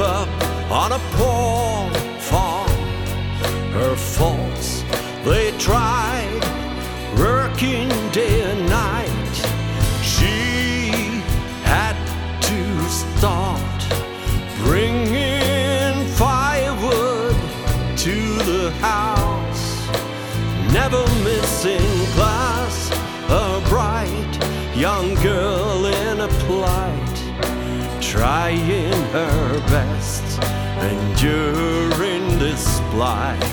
up on a poor farm. Her faults, they tried, working day and night. She had to start bringing firewood to the house, never missing class, a bright young girl in a plight, trying her best, enduring this plight.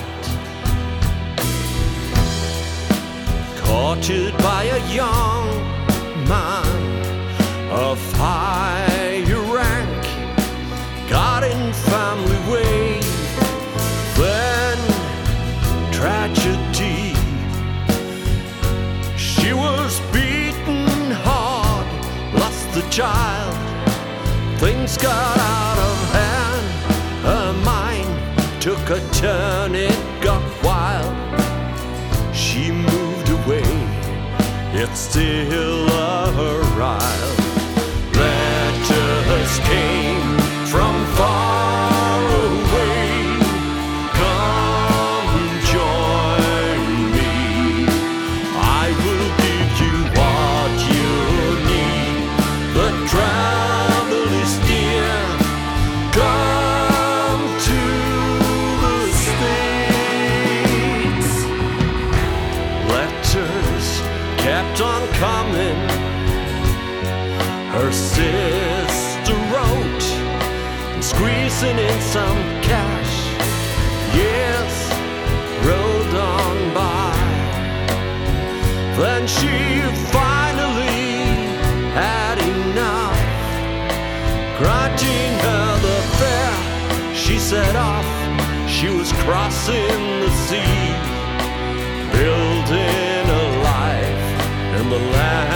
Courted by a young man of high rank, got in family way, then tragedy. She was beaten hard, lost the child, things got out of hand, her mind took a turn, it got wild. She moved away, yet still arrived. Letters came from far away, come join me, I will give you what you need. The travel is near, come to the States. Letters kept on coming, her sister wrote, squeezing in some cash. Years rolled on by, then she finally had enough. Granting her the fare, she set off. She was crossing the sea, building a life in the land